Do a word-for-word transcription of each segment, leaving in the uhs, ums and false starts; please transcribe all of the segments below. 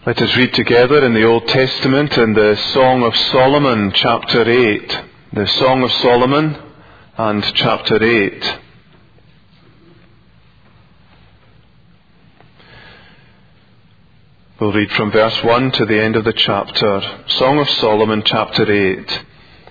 Let us read together in the Old Testament in the Song of Solomon, chapter eight. The Song of Solomon and chapter eight. We'll read from verse one to the end of the chapter. Song of Solomon, chapter eight.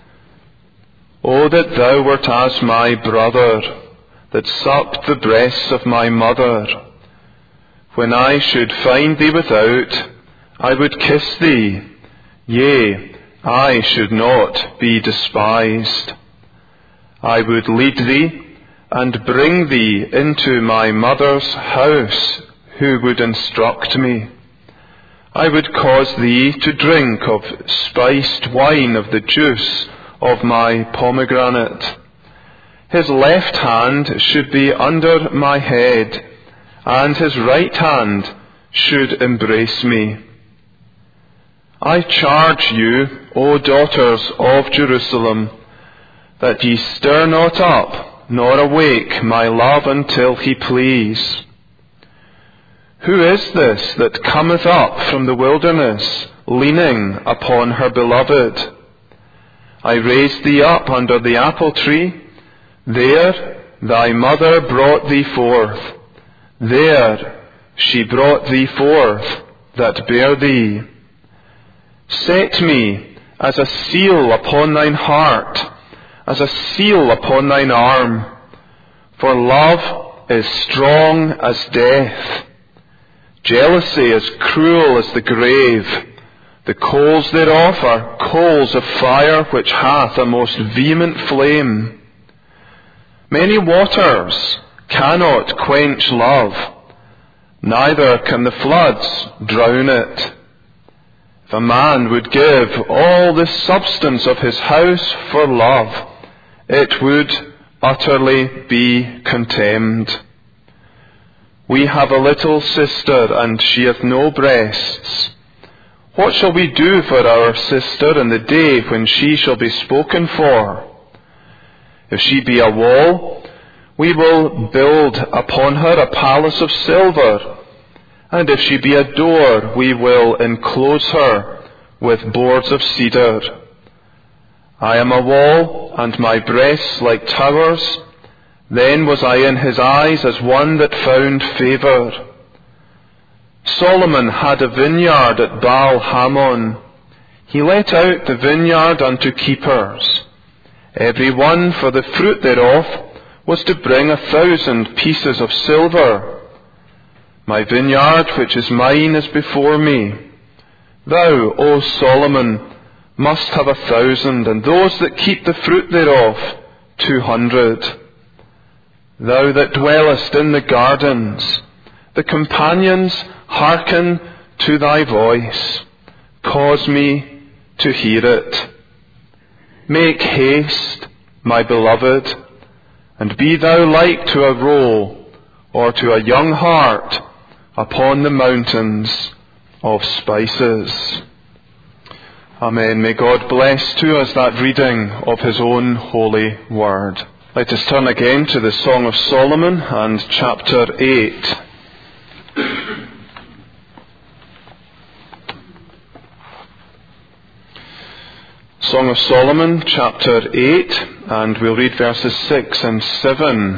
O that thou wert as my brother, that sucked the breasts of my mother. When I should find thee without, I would kiss thee. Yea, I should not be despised. I would lead thee and bring thee into my mother's house, who would instruct me. I would cause thee to drink of spiced wine of the juice of my pomegranate. His left hand should be under my head, and his right hand should embrace me. I charge you, O daughters of Jerusalem, that ye stir not up, nor awake my love until he please. Who is this that cometh up from the wilderness, leaning upon her beloved? I raised thee up under the apple tree. There thy mother brought thee forth. There she brought thee forth that bare thee. Set me as a seal upon thine heart, as a seal upon thine arm. For love is strong as death. Jealousy is cruel as the grave. The coals thereof are coals of fire, which hath a most vehement flame. Many waters cannot quench love, neither can the floods drown it. If a man would give all the substance of his house for love, it would utterly be contemned. We have a little sister, and she hath no breasts. What shall we do for our sister in the day when she shall be spoken for? If she be a wall, we will build upon her a palace of silver. And if she be a door, we will enclose her with boards of cedar. I am a wall, and my breasts like towers. Then was I in his eyes as one that found favour. Solomon had a vineyard at Baal Hamon. He let out the vineyard unto keepers. Every one for the fruit thereof was to bring a thousand pieces of silver. My vineyard which is mine is before me. Thou, O Solomon, must have a thousand, and those that keep the fruit thereof two hundred. Thou that dwellest in the gardens, the companions hearken to thy voice. Cause me to hear it. Make haste, my beloved, and be thou like to a roe, or to a young hart upon the mountains of spices. Amen. May God bless to us that reading of his own holy word. Let us turn again to the Song of Solomon and chapter eight. Song of Solomon, chapter eight, and we'll read verses six and seven.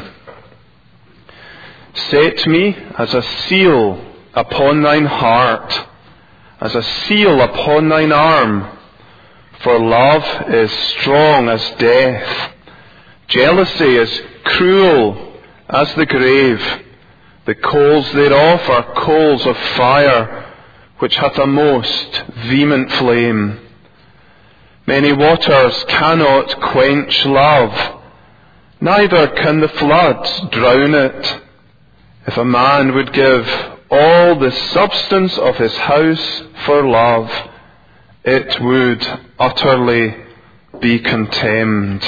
Set me as a seal upon thine heart, as a seal upon thine arm, for love is strong as death. Jealousy is cruel as the grave. The coals thereof are coals of fire, which hath a most vehement flame. Many waters cannot quench love, neither can the floods drown it. If a man would give all the substance of his house for love, it would utterly be contemned.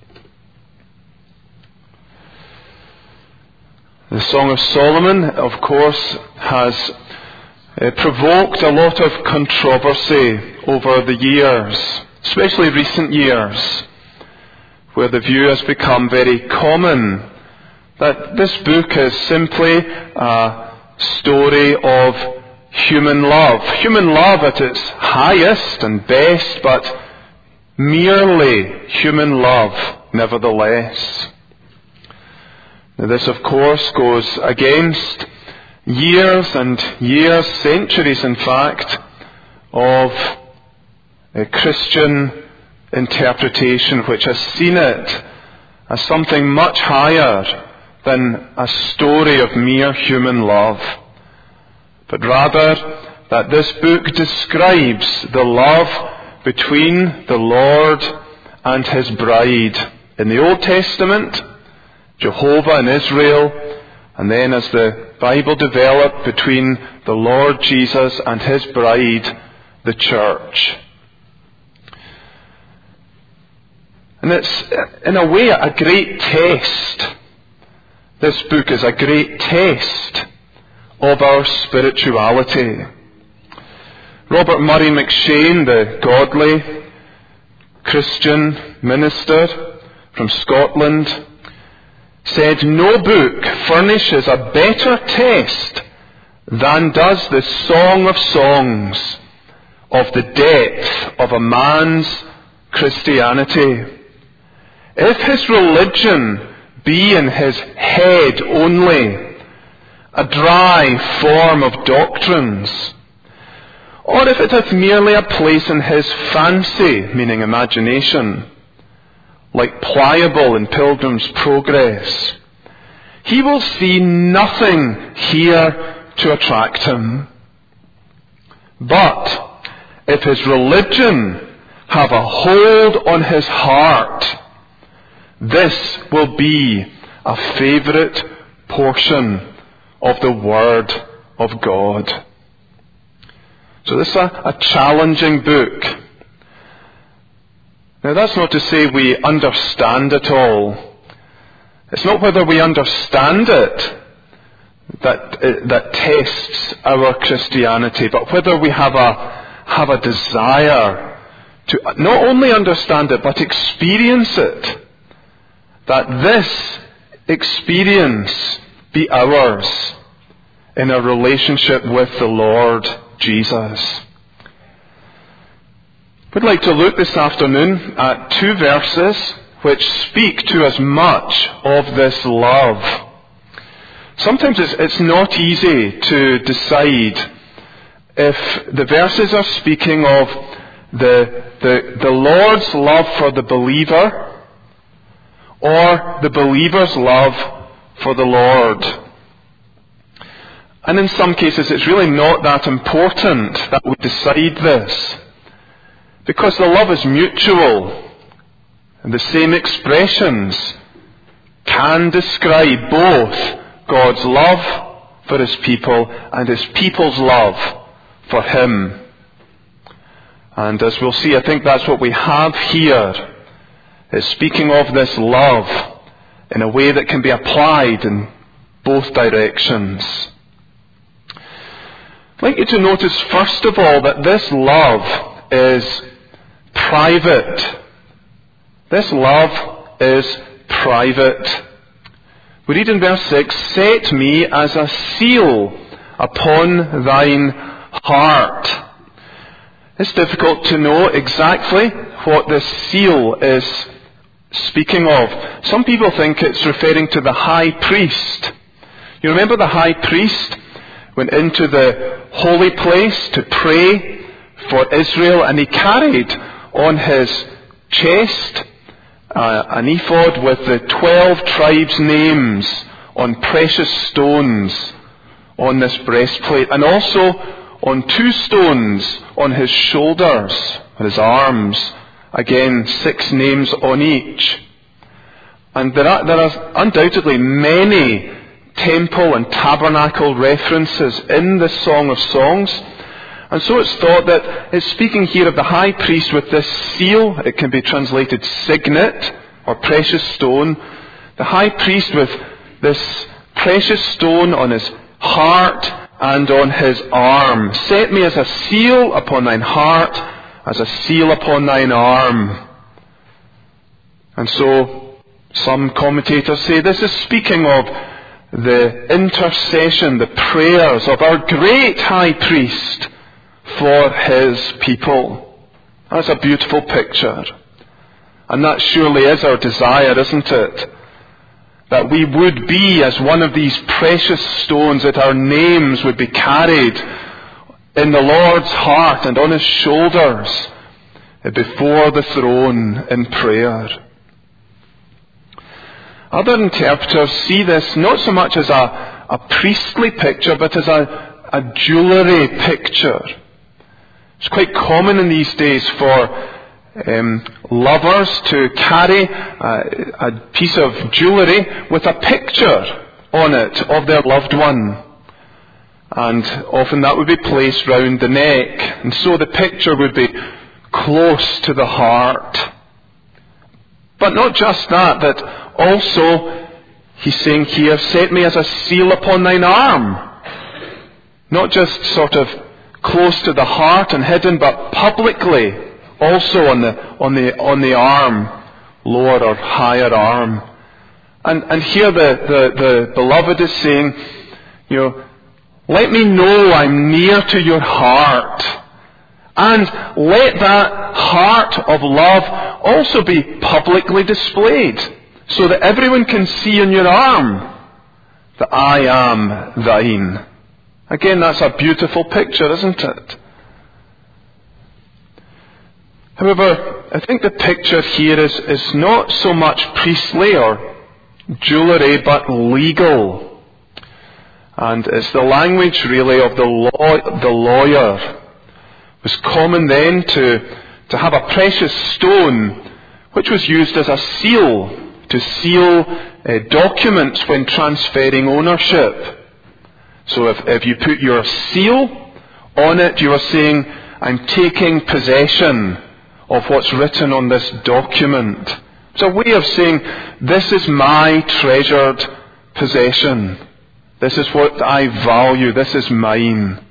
The Song of Solomon, of course, has uh, provoked a lot of controversy over the years, especially recent years, where the view has become very common that this book is simply a story of human love. Human love at its highest and best, but merely human love nevertheless. Now this, of course, goes against years and years, centuries in fact, of a Christian interpretation which has seen it as something much higher than a story of mere human love, but rather that this book describes the love between the Lord and His bride. In the Old Testament, Jehovah and Israel, and then as the Bible developed, between the Lord Jesus and His bride, the church. And it's, in a way, a great test. This book is a great test of our spirituality. Robert Murray McShane, the godly Christian minister from Scotland, said, "No book furnishes a better test than does the Song of Songs of the depth of a man's Christianity. If his religion be in his head only, a dry form of doctrines, or if it hath merely a place in his fancy, meaning imagination, like Pliable in Pilgrim's Progress, he will see nothing here to attract him. But if his religion have a hold on his heart, this will be a favourite portion of the Word of God." So this is a, a challenging book. Now that's not to say we understand it all. It's not whether we understand it that that tests our Christianity, but whether we have a have a desire to not only understand it but experience it. That this experience be ours in a relationship with the Lord Jesus. We'd like to look this afternoon at two verses which speak to us much of this love. Sometimes it's, it's not easy to decide if the verses are speaking of the, the, the Lord's love for the believer or the believer's love for the Lord. And in some cases it's really not that important that we decide this, because the love is mutual, and the same expressions can describe both God's love for His people and His people's love for Him. And as we'll see, I think that's what we have here, is speaking of this love in a way that can be applied in both directions. I'd like you to notice, first of all, that this love is private. This love is private. We read in verse six, "Set me as a seal upon thine heart." It's difficult to know exactly what this seal is speaking of. Some people think it's referring to the high priest. You remember the high priest went into the holy place to pray for Israel, and he carried on his chest uh, an ephod with the twelve tribes' names on precious stones on this breastplate, and also on two stones on his shoulders, on his arms. Again, six names on each. And there are, there are undoubtedly many temple and tabernacle references in this Song of Songs. And so it's thought that it's speaking here of the high priest with this seal. It can be translated signet or precious stone. The high priest with this precious stone on his heart and on his arm. "Set me as a seal upon thine heart, as a seal upon thine arm." And so some commentators say this is speaking of the intercession, the prayers of our great high priest for his people. That's a beautiful picture. And that surely is our desire, isn't it? That we would be as one of these precious stones, that our names would be carried in the Lord's heart and on his shoulders before the throne in prayer. Other interpreters see this not so much as a, a priestly picture, but as a, a jewellery picture. It's quite common in these days for um, lovers to carry a, a piece of jewellery with a picture on it of their loved one. And often that would be placed round the neck. And so the picture would be close to the heart. But not just that, but also, he's saying here, set me as a seal upon thine arm. Not just sort of close to the heart and hidden, but publicly also on the on the on the arm, lower or higher arm. And and here the, the, the beloved is saying, you know, let me know I'm near to your heart. And let that heart of love also be publicly displayed, so that everyone can see in your arm that I am thine. Again, that's a beautiful picture, isn't it? However, I think the picture here is, is not so much priestly or jewellery, but legal. And it's the language really of the law, the lawyer. It was common then to, to have a precious stone which was used as a seal to seal uh, documents when transferring ownership. So if, if you put your seal on it, you are saying, I'm taking possession of what's written on this document. It's a way of saying, this is my treasured possession. This is what I value. This is mine.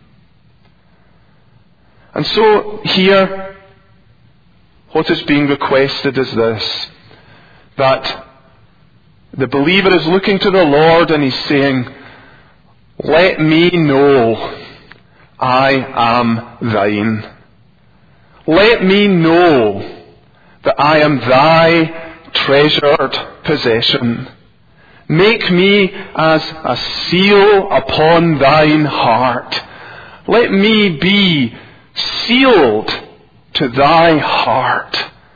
And so here, what is being requested is this, that the believer is looking to the Lord and he's saying, let me know I am thine. Let me know that I am thy treasured possession. Make me as a seal upon thine heart. Let me be sealed to thy heart,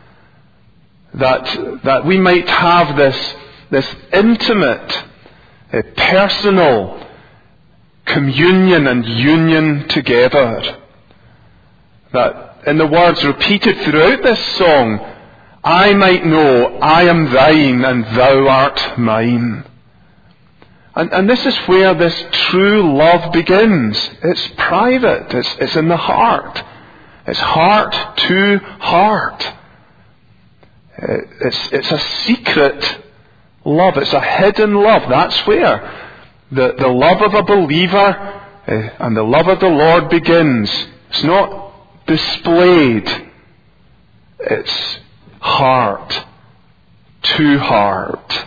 that that we might have this this intimate, uh, personal communion and union together. That in the words repeated throughout this song, I might know I am thine and thou art mine. And, and this is where this true love begins. It's private. It's, it's in the heart. It's heart to heart. It's, it's a secret love. It's a hidden love. That's where the, the love of a believer uh, and the love of the Lord begins. It's not displayed. It's heart to heart.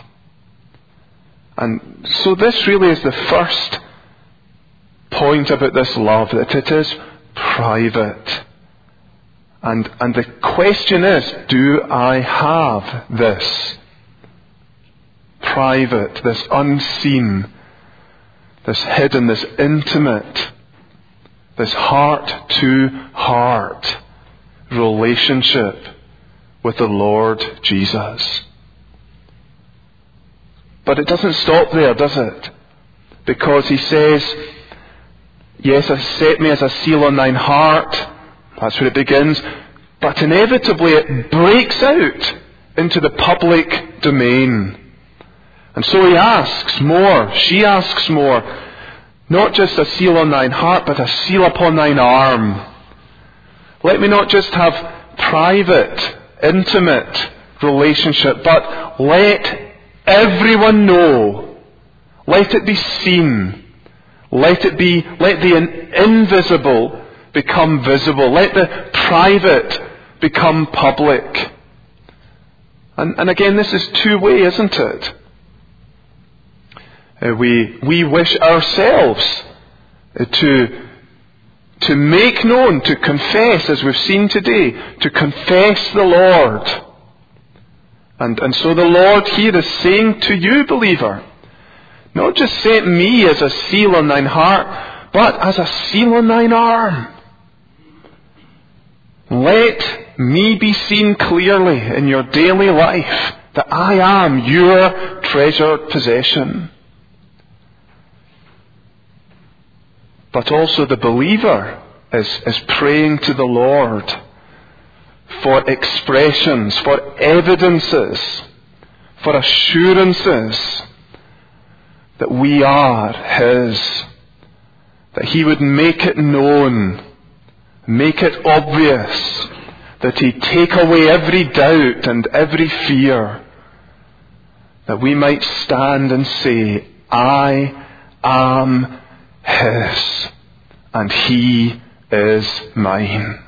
And so this really is the first point about this love, that it is private. And, and the question is, do I have this private, this unseen, this hidden, this intimate, this heart to heart relationship with the Lord Jesus? But it doesn't stop there, does it? Because he says, yes, set me as a seal on thine heart. That's where it begins. But inevitably it breaks out into the public domain. And so he asks more. She asks more. Not just a seal on thine heart, but a seal upon thine arm. Let me not just have private, intimate relationship, but let everyone know. Let it be seen. Let it be, let the invisible become visible. Let the private become public. And, and again, this is two-way, isn't it? Uh, we, we wish ourselves uh, to, to make known, to confess, as we've seen today, to confess the Lord. And, and so the Lord here is saying to you, believer, not just set me as a seal on thine heart, but as a seal on thine arm. Let me be seen clearly in your daily life that I am your treasured possession. But also the believer is, is praying to the Lord for expressions, for evidences, for assurances that we are His, that He would make it known, make it obvious, that He'd take away every doubt and every fear, that we might stand and say, I am His, and He is mine.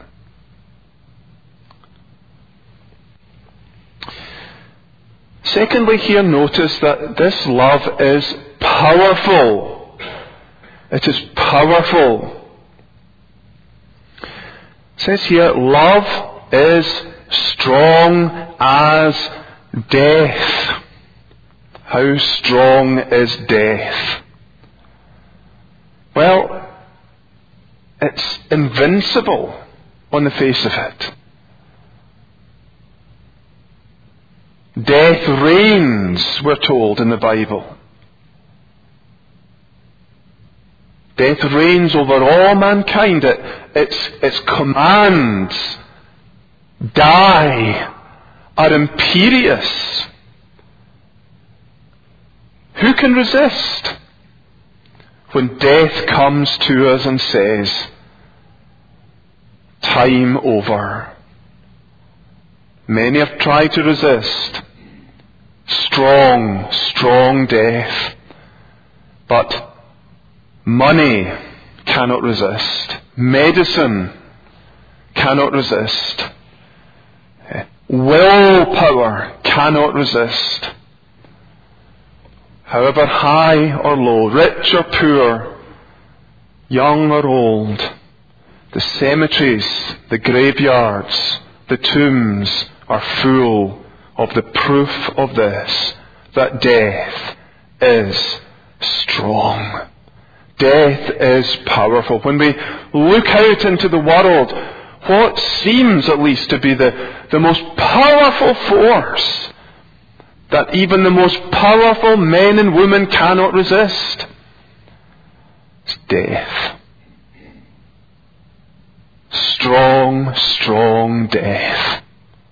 Secondly, here notice that this love is powerful. It is powerful. It says here, love is strong as death. How strong is death? Well, it's invincible on the face of it. Death reigns, we're told in the Bible. Death reigns over all mankind. It, its, its commands, die, are imperious. Who can resist when death comes to us and says, time over? Many have tried to resist. Strong, strong death. But money cannot resist. Medicine cannot resist. Willpower cannot resist. However high or low, rich or poor, young or old, the cemeteries, the graveyards, the tombs are full of the proof of this, that death is strong. Death is powerful. When we look out into the world, what seems at least to be the, the most powerful force that even the most powerful men and women cannot resist is death. Strong, strong death.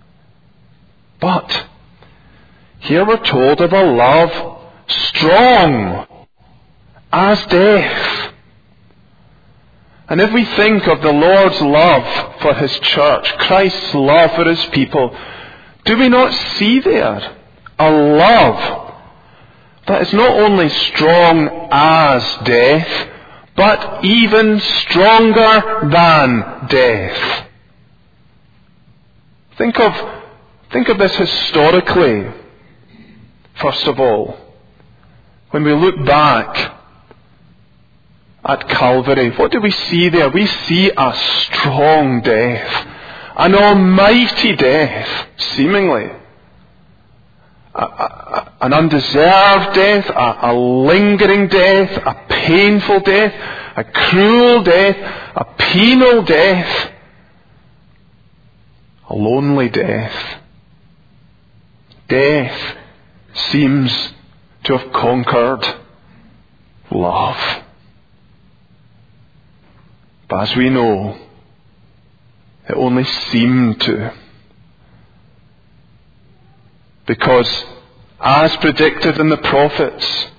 But here we're told of a love strong as death. And if we think of the Lord's love for His church, Christ's love for His people, do we not see there a love that is not only strong as death, but even stronger than death? Think of Think of this historically, first of all. When we look back at Calvary, what do we see there? We see a strong death, an almighty death, seemingly. A, a, an undeserved death, a, a lingering death, a painful death, a cruel death, a penal death, a lonely death. Death seems to have conquered love. But as we know, it only seemed to. Because, as predicted in the prophets,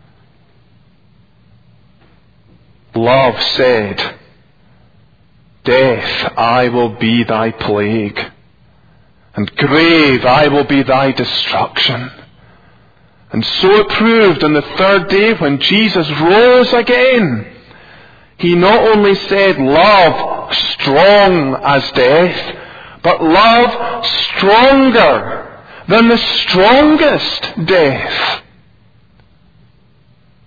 love said, death, I will be thy plague, and grave, I will be thy destruction. And so it proved on the third day when Jesus rose again. He not only said love strong as death, but love stronger than the strongest death.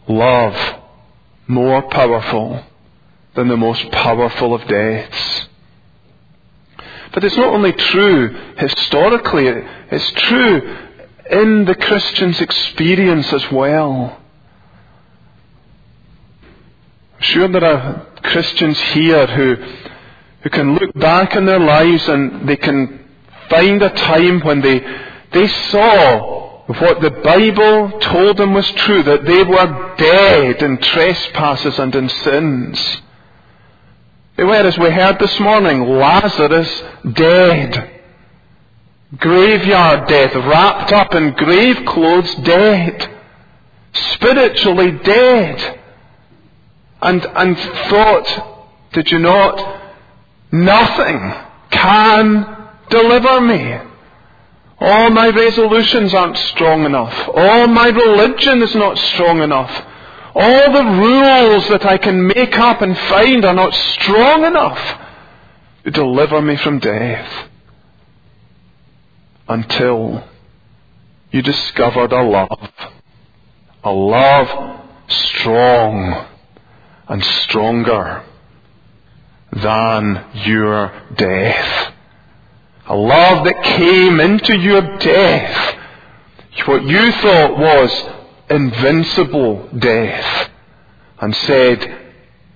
love more powerful than the most powerful of deaths. But it's not only true historically, it's true in the Christian's experience as well. I'm sure there are Christians here who, who can look back in their lives and they can find a time when they, they saw what the Bible told them was true, that they were dead in trespasses and in sins. They were, as we heard this morning, Lazarus dead. Graveyard death, wrapped up in grave clothes, dead. Spiritually dead. And, and thought, did you not? Nothing can deliver me. All my resolutions aren't strong enough. All my religion is not strong enough. All the rules that I can make up and find are not strong enough to deliver me from death. Until you discovered a love. A love strong and stronger than your death. A love that came into your death. What you thought was invincible death. And said,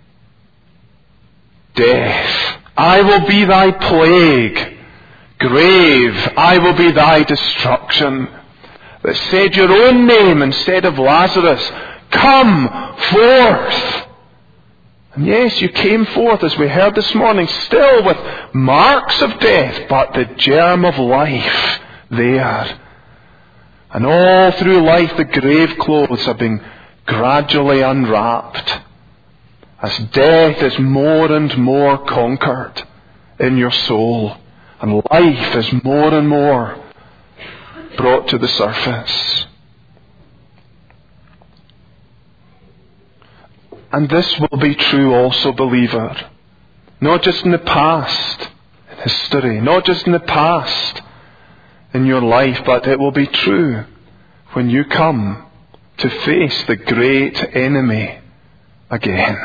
death, I will be thy plague. Grave, I will be thy destruction. That said your own name instead of Lazarus. Come forth. And yes, you came forth, as we heard this morning, still with marks of death, but the germ of life there. And all through life the grave clothes have been gradually unwrapped, as death is more and more conquered in your soul, and life is more and more brought to the surface. And this will be true also, believer, not just in the past, in history, not just in the past, in your life, but it will be true when you come to face the great enemy again.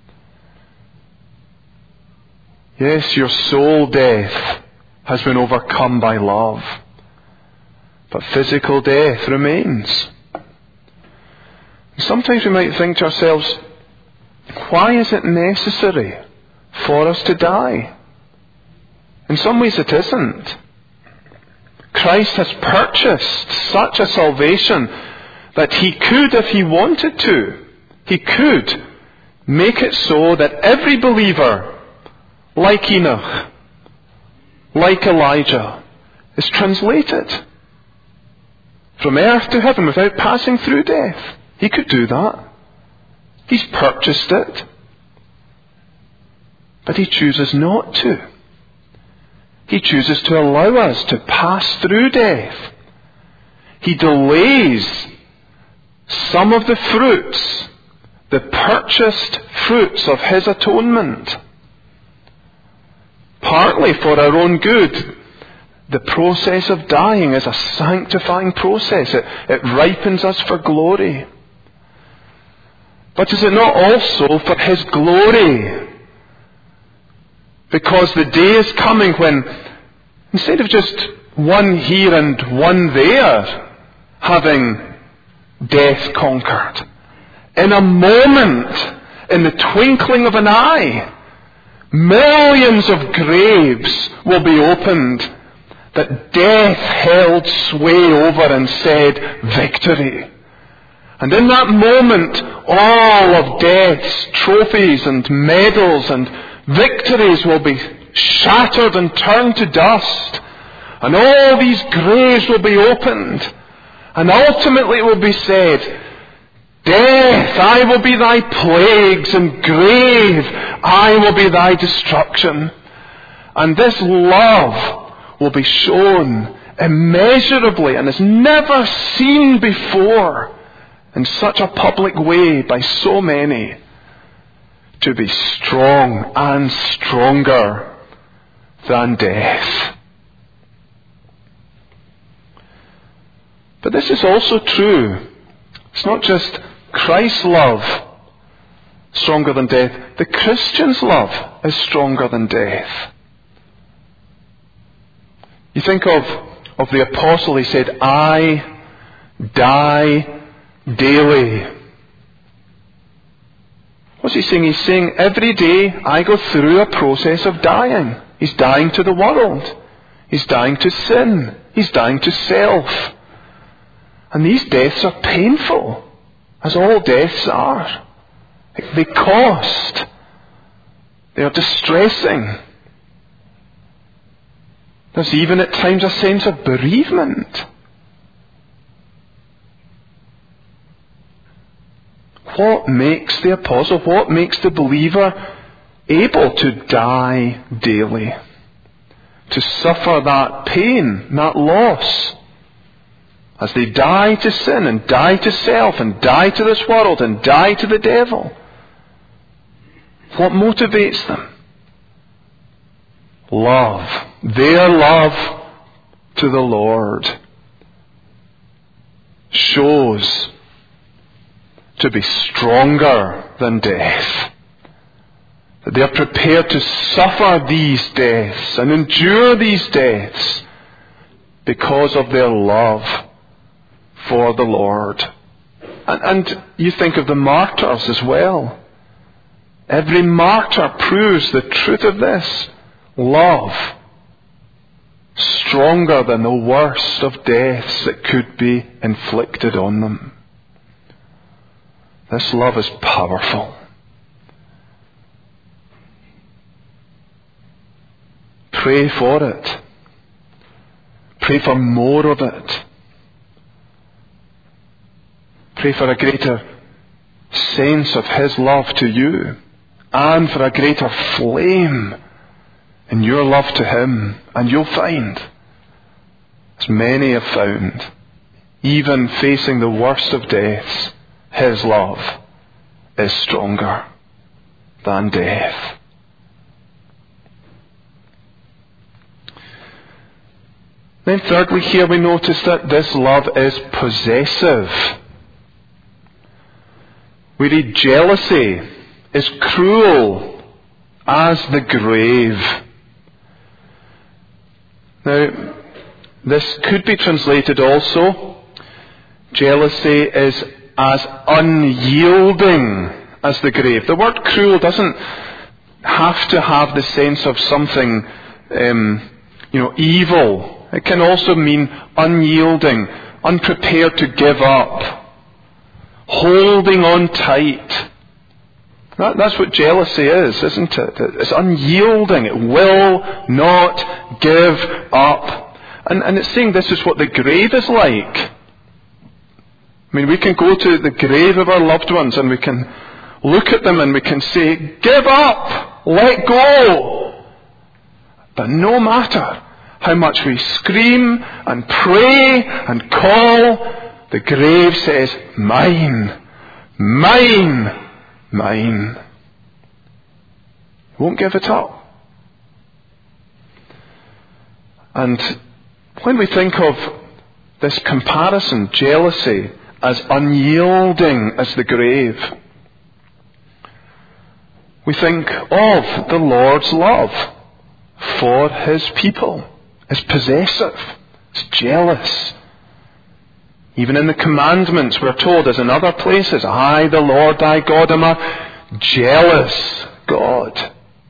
Yes, your soul death has been overcome by love, but physical death remains. Sometimes we might think to ourselves, why is it necessary for us to die? In some ways it isn't. Christ has purchased such a salvation that He could, if He wanted to, He could make it so that every believer, like Enoch, like Elijah, is translated from earth to heaven without passing through death. He could do that. He's purchased it. But He chooses not to. He chooses to allow us to pass through death. He delays some of the fruits, the purchased fruits of His atonement. Partly for our own good. The process of dying is a sanctifying process. It, it ripens us for glory. But is it not also for His glory? Because the day is coming when, instead of just one here and one there, having death conquered, in a moment, in the twinkling of an eye, millions of graves will be opened that death held sway over and said, victory. And in that moment, all of death's trophies and medals and victories will be shattered and turned to dust. And all these graves will be opened. And ultimately it will be said, death, I will be thy plagues, and grave, I will be thy destruction. And this love will be shown immeasurably and is never seen before in such a public way by so many, to be strong and stronger than death. But this is also true. It's not just Christ's love, stronger than death. The Christian's love is stronger than death. You think of, of the apostle, he said, I die daily. What's he saying? He's saying, every day I go through a process of dying. He's dying to the world. He's dying to sin. He's dying to self. And these deaths are painful, as all deaths are. They cost. They are distressing. There's even at times a sense of bereavement. What makes the apostle, what makes the believer able to die daily? To suffer that pain, that loss. As they die to sin and die to self and die to this world and die to the devil. What motivates them? Love. Their love to the Lord shows to be stronger than death. That they are prepared to suffer these deaths and endure these deaths because of their love for the Lord. And, and you think of the martyrs as well. Every martyr proves the truth of this. Love. Stronger than the worst of deaths that could be inflicted on them. This love is powerful. Pray for it. Pray for more of it. Pray for a greater sense of His love to you, and for a greater flame in your love to Him. And you'll find, as many have found, even facing the worst of deaths, His love is stronger than death. Then thirdly, here we notice that this love is possessive. We read, jealousy is cruel as the grave. Now, this could be translated also, jealousy is as unyielding as the grave. The word cruel doesn't have to have the sense of something, um, you know, evil. It can also mean unyielding, unprepared to give up. Holding on tight. That, that's what jealousy is, isn't it? It's unyielding. It will not give up. And, and it's saying this is what the grave is like. I mean, we can go to the grave of our loved ones and we can look at them and we can say, give up, let go. But no matter how much we scream and pray and call, the grave says, mine, mine, mine. Won't give it up. And when we think of this comparison, jealousy, as unyielding as the grave, we think of the Lord's love for His people. It's possessive. It's jealous. Even in the commandments, we're told, as in other places, I, the Lord thy God, am a jealous God.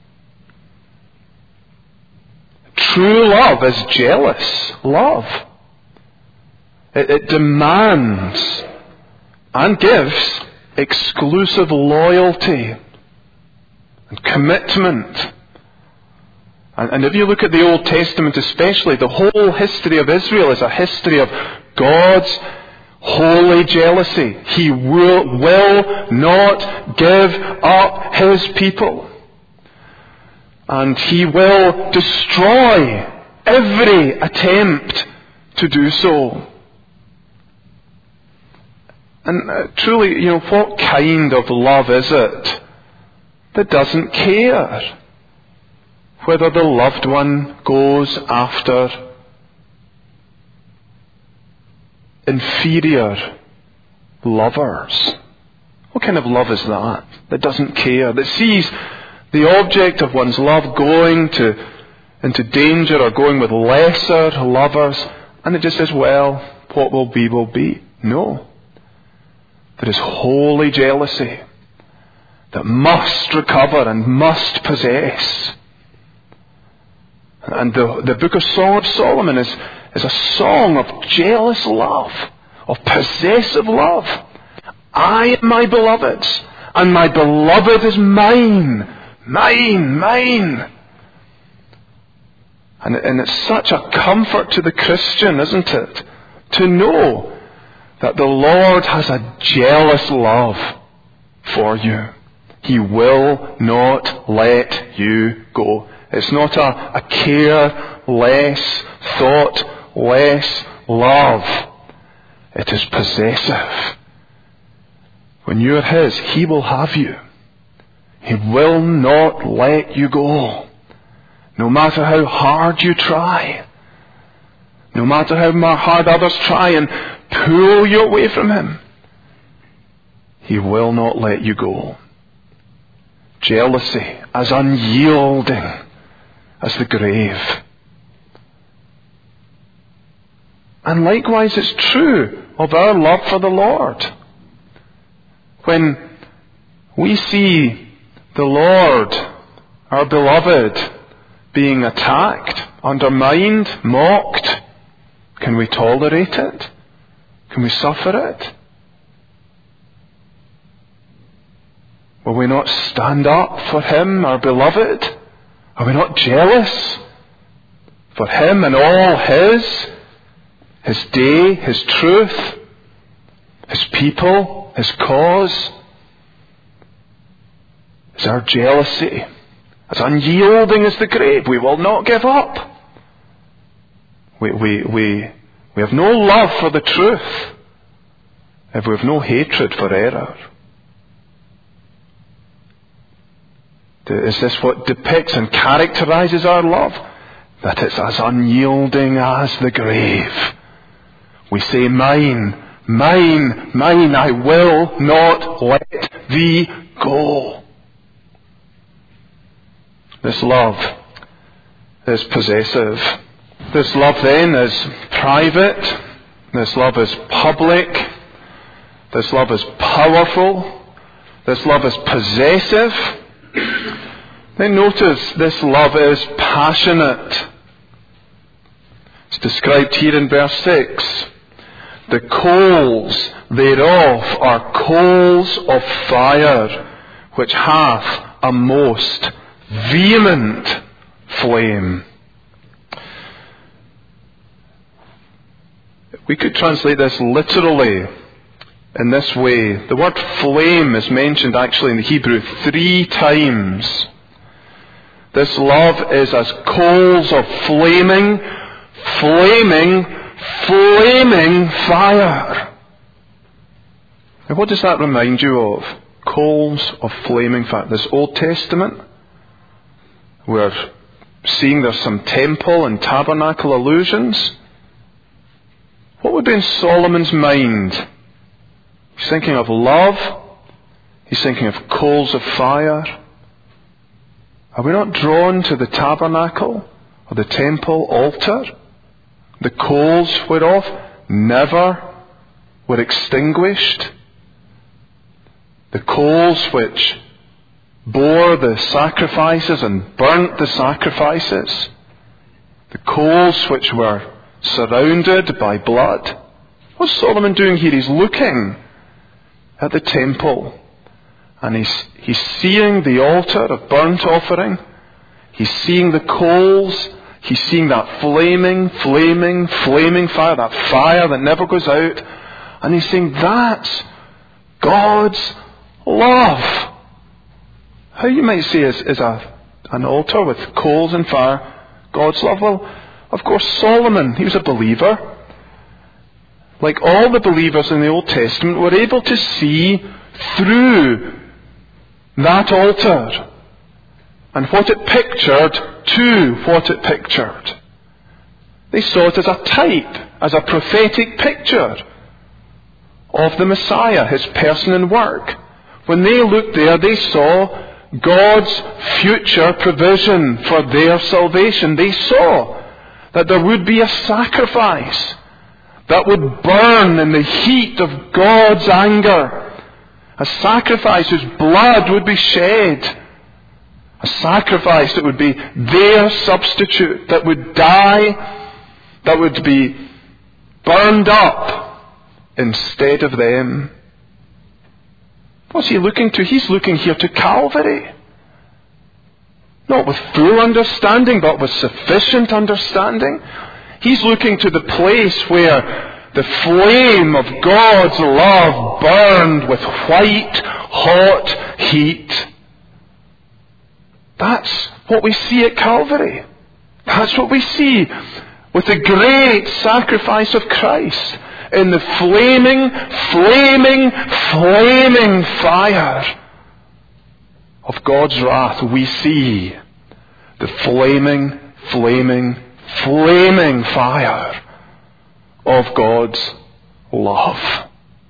True love is jealous love. It, it demands and gives exclusive loyalty and commitment. And, and if you look at the Old Testament especially, the whole history of Israel is a history of God's holy jealousy. He will, will not give up His people. And He will destroy every attempt to do so. And uh, truly, you know, what kind of love is it that doesn't care whether the loved one goes after inferior lovers? kind of love is that? That doesn't care, that sees the object of one's love going to into danger or going with lesser lovers, and it just says, well, what will be will be. No. There is holy jealousy that must recover and must possess. And the, the book of Song of Solomon is, is a song of jealous love, of possessive love. I am my beloved's, and my beloved is mine, mine, mine. And, and it's such a comfort to the Christian, isn't it, to know that the Lord has a jealous love for you. He will not let you go. It's not a, a care-less, thought-less love. It is possessive. When you are His, He will have you. He will not let you go. No matter how hard you try. No matter how hard others try and pull you away from Him. He will not let you go. Jealousy as unyielding as the grave. And likewise it's true of our love for the Lord. When we see the Lord, our beloved, being attacked, undermined, mocked, can we tolerate it? Can we suffer it? Will we not stand up for Him, our beloved? Are we not jealous for Him and all His? His day, His truth, His people, His cause? Is our jealousy as unyielding as the grave? We will not give up. We, we, we, we have no love for the truth if we have no hatred for error. Is this what depicts and characterizes our love? That it's as unyielding as the grave. We say, mine, mine, mine, I will not let thee go. This love is possessive. This love then is private. This love is public. This love is powerful. This love is possessive. Then notice this love is passionate. It's described here in verse six. The coals thereof are coals of fire, which hath a most vehement flame. We could translate this literally in this way. The word flame is mentioned actually in the Hebrew three times. This love is as coals of flaming, flaming, flaming fire. Now what does that remind you of? Coals of flaming fire. This Old Testament, we're seeing there's some temple and tabernacle allusions. What would be in Solomon's mind? He's thinking of love. He's thinking of coals of fire. Are we not drawn to the tabernacle or the temple altar? The coals whereof never were extinguished. The coals which bore the sacrifices and burnt the sacrifices. The coals which were surrounded by blood. What's Solomon doing here? He's looking at the temple. And he's, he's seeing the altar of burnt offering. He's seeing the coals. He's seeing that flaming, flaming, flaming fire, that fire that never goes out. And he's saying, that's God's love. How you might say is, is a, an altar with coals and fire God's love? Well, of course, Solomon, he was a believer. Like all the believers in the Old Testament, were able to see through that altar and what it pictured to what it pictured. They saw it as a type, as a prophetic picture of the Messiah, His person and work. When they looked there, they saw God's future provision for their salvation. They saw that there would be a sacrifice that would burn in the heat of God's anger. A sacrifice whose blood would be shed. A sacrifice that would be their substitute, that would die, that would be burned up instead of them. What's he looking to? He's looking here to Calvary. Not with full understanding, but with sufficient understanding. He's looking to the place where the flame of God's love burned with white, hot heat. That's what we see at Calvary. That's what we see with the great sacrifice of Christ. In the flaming, flaming, flaming fire of God's wrath, we see the flaming, flaming, flaming fire of God's love.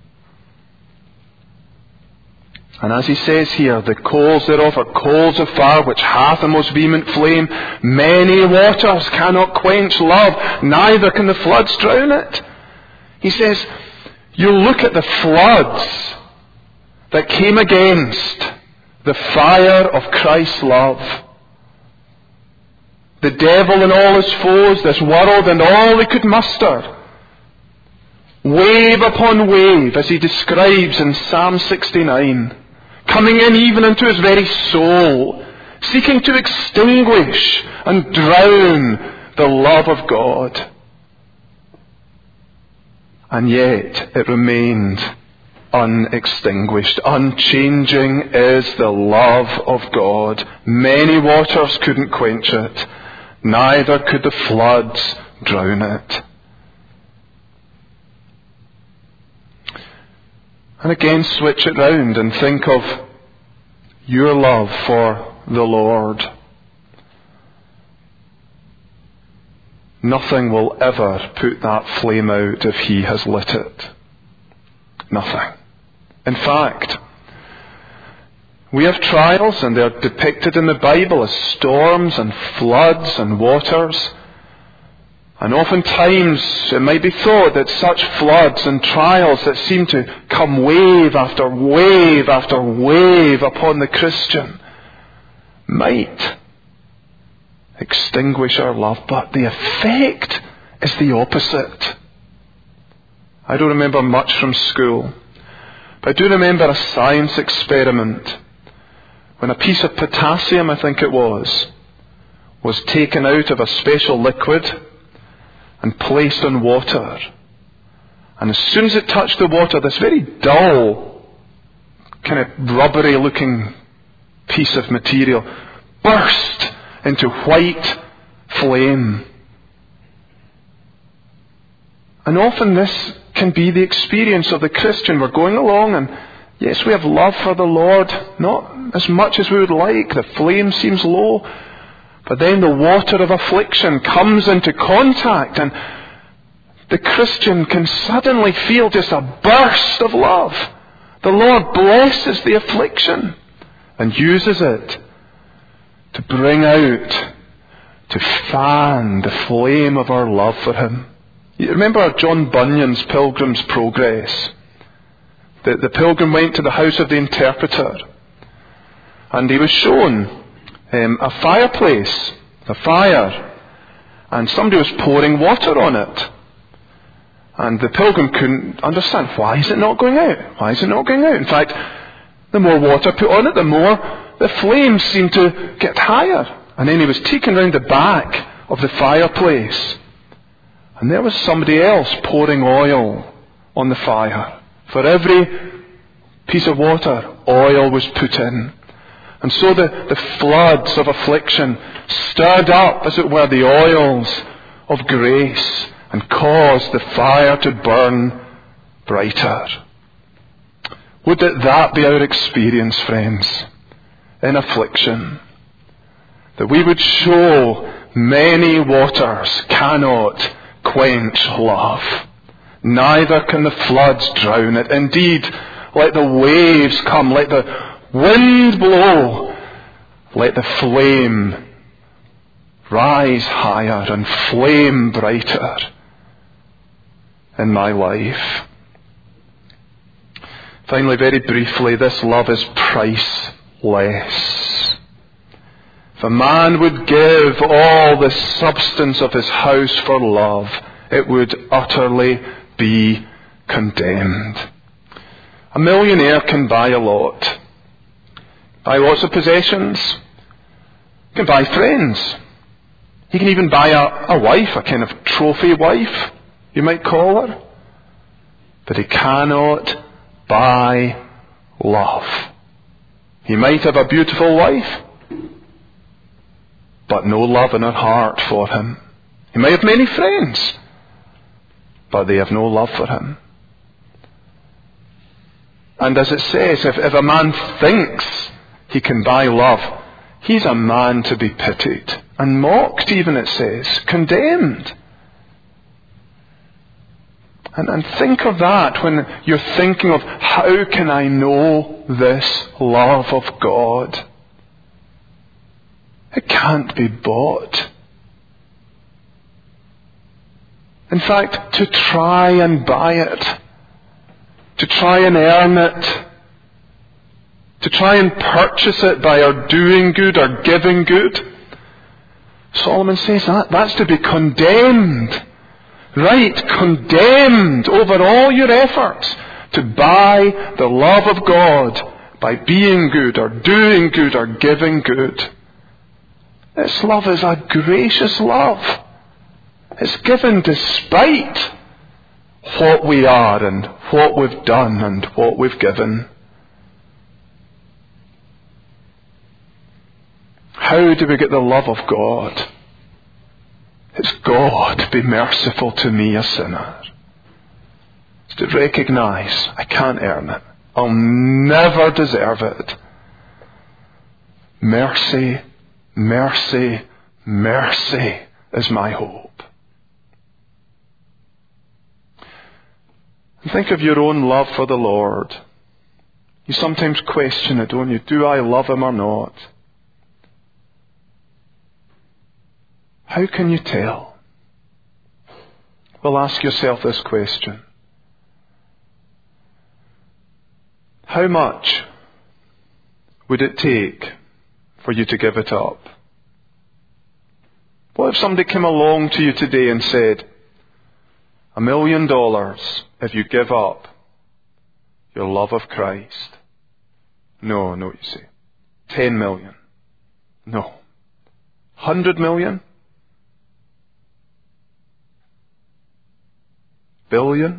And as he says here, the coals thereof are coals of fire, which hath a most vehement flame. Many waters cannot quench love, neither can the floods drown it. He says, you look at the floods that came against the fire of Christ's love. The devil and all his foes, this world and all they could muster. Wave upon wave, as he describes in Psalm sixty-nine. Coming in even into his very soul, seeking to extinguish and drown the love of God. And yet it remained unextinguished. Unchanging is the love of God. Many waters couldn't quench it, neither could the floods drown it. And again, switch it round and think of your love for the Lord. Nothing will ever put that flame out if He has lit it. Nothing. In fact, we have trials, and they're depicted in the Bible as storms and floods and waters. And oftentimes it might be thought that such floods and trials that seem to come wave after wave after wave upon the Christian might extinguish our love, but the effect is the opposite. I don't remember much from school, but I do remember a science experiment when a piece of potassium, I think it was, was taken out of a special liquid and placed on water. And as soon as it touched the water, this very dull, kind of rubbery looking piece of material burst into white flame. And often this can be the experience of the Christian. We're going along and yes, we have love for the Lord, not as much as we would like. The flame seems low. But then the water of affliction comes into contact, and the Christian can suddenly feel just a burst of love. The Lord blesses the affliction and uses it to bring out, to fan the flame of our love for Him. You remember John Bunyan's Pilgrim's Progress? The, the pilgrim went to the house of the interpreter, and he was shown Um, a fireplace, a fire, and somebody was pouring water on it. And the pilgrim couldn't understand, why is it not going out? Why is it not going out? In fact, the more water put on it, the more the flames seemed to get higher. And then he was taken round the back of the fireplace, and there was somebody else pouring oil on the fire. For every piece of water, oil was put in. And so the, the floods of affliction stirred up, as it were, the oils of grace and caused the fire to burn brighter. Would that that be our experience, friends, in affliction? That we would show many waters cannot quench love. Neither can the floods drown it. Indeed, Let the waves come. Let the wind blow. Let the flame rise higher and flame brighter in my life. Finally, very briefly, this love is priceless. If a man would give all the substance of his house for love, it would utterly be condemned. A millionaire can buy a lot. Buy lots of possessions. He can buy friends. He can even buy a, a wife, a kind of trophy wife, you might call her. But he cannot buy love. He might have a beautiful wife, but no love in her heart for him. He may have many friends, but they have no love for him. And as it says, if, if a man thinks he can buy love, he's a man to be pitied. And mocked even, it says. Condemned. And, and think of that when you're thinking of, how can I know this love of God? It can't be bought. In fact, to try and buy it, to try and earn it, to try and purchase it by our doing good, our giving good, Solomon says that that's to be condemned. Right, condemned over all your efforts to buy the love of God by being good or doing good or giving good. This love is a gracious love. It's given despite what we are and what we've done and what we've given. How do we get the love of God? It's God, be merciful to me, a sinner. It's to recognize I can't earn it. I'll never deserve it. Mercy, mercy, mercy is my hope. And think of your own love for the Lord. You sometimes question it, don't you? Do I love Him or not? How can you tell? Well, ask yourself this question. How much would it take for you to give it up? What if somebody came along to you today and said, a million dollars if you give up your love of Christ? No, no, you see. Ten million. No. Hundred million? Billion?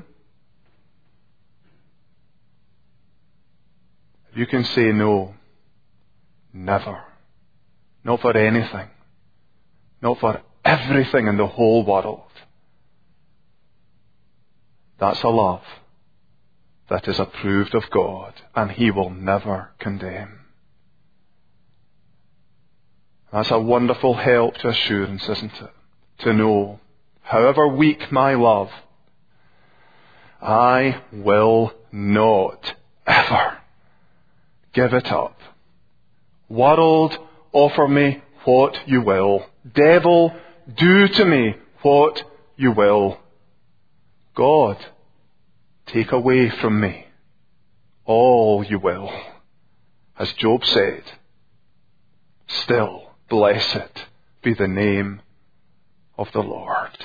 You can say no. Never. Not for anything. Not for everything in the whole world. That's a love that is approved of God, and He will never condemn. That's a wonderful help to assurance, isn't it? To know, however weak my love, I will not ever give it up. World, offer me what you will. Devil, do to me what you will. God, take away from me all you will. As Job said, still blessed be the name of the Lord.